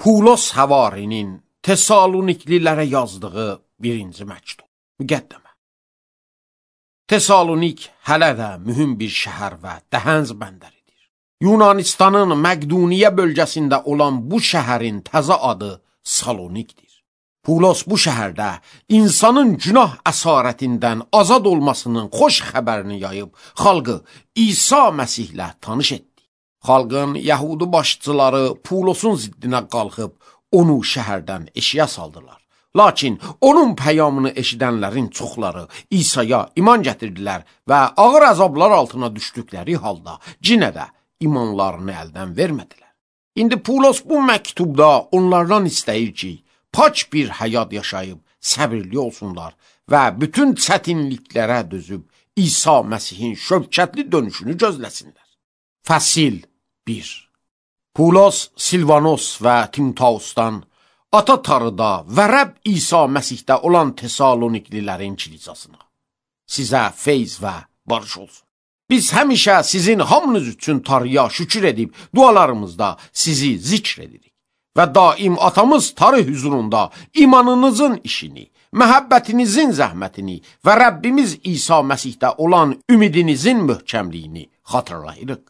Pulos Həvarinin Tesaloniklilərə yazdığı birinci məktub. Müqəddimə. Tesalonik hələ də mühüm bir şəhər və dəhənc bəndəridir. Yunanistanın Məqduniyə bölgəsində olan bu şəhərin təzə adı Salonikdir. Pulos bu şəhərdə insanın günah əsarətindən azad olmasının xoş xəbərini yayıb, xalqı İsa Məsihlə tanış etdi. Xalqın Yəhudi başçıları Pulosun ziddinə qalxıb, onu şəhərdən eşiyə saldılar. Lakin onun peyamını eşidənlərin çoxları İsa'ya iman gətirdilər və ağır əzablar altına düşdükləri halda cinə də imanlarını əldən vermədilər. İndi Pulos bu məktubda onlardan istəyir ki, paç bir həyat yaşayıb səbirli olsunlar və bütün çətinliklərə dözüb İsa Məsihin şövkətli dönüşünü gözləsinlər. Fəsil 1. Pulos, Silvanos və Timoteusdan Ata Tarıda və Rəbb İsa Məsihdə olan Tesaloniklilərin kilisasına sizə feyz və barış olsun. Biz həmişə sizin hamınız üçün Tarıya şükür edib dualarımızda sizi zikr edirik və daim atamız Tarı huzurunda imanınızın işini, məhəbbətinizin zəhmətini və Rəbbimiz İsa Məsihdə olan ümidinizin möhkəmliyini xatırlayırıq.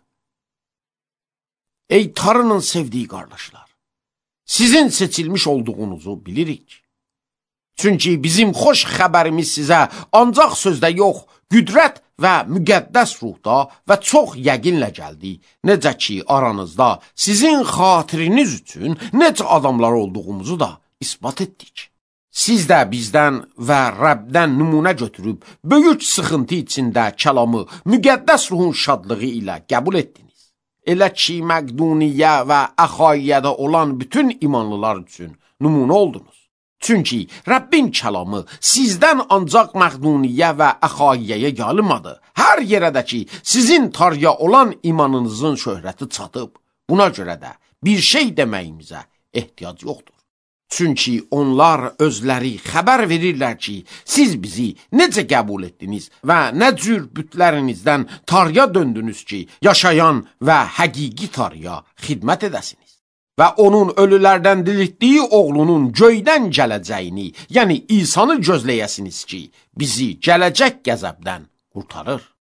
Ey Tarının sevdiyi qardaşlar, sizin seçilmiş olduğunuzu bilirik. Çünki bizim xoş xəbərimiz sizə ancaq sözdə yox, qüdrət və müqəddəs ruhda və çox yəqinlə gəldi. Necə ki, aranızda sizin xatiriniz üçün necə adamlar olduğumuzu da isbat etdik. Siz də bizdən və Rəbdən nümunə götürüb, böyük sıxıntı içində kəlamı müqəddəs ruhun şadlığı ilə qəbul etdiniz. Elə ki, Məqduniyə və Əxayiyyədə olan bütün imanlılar üçün nümunə oldunuz. Çünki Rəbbin kəlamı sizdən ancaq Məqduniyə və Əxayiyyəyə gəlmədi. Hər yerədə ki, sizin Tarıya olan imanınızın şöhrəti çatıb, buna görə də bir şey deməyimizə ehtiyac yoxdur. Çünki onlar özləri xəbər verirlər ki, siz bizi necə qəbul etdiniz və nə cür bütlərinizdən Tarıya döndünüz ki, yaşayan və həqiqi Tarıya xidmət edəsiniz. Və onun ölülərdən diriltdiyi oğlunun göydən gələcəyini, yəni İsanı gözləyəsiniz ki, bizi gələcək qəzəbdən qurtarır.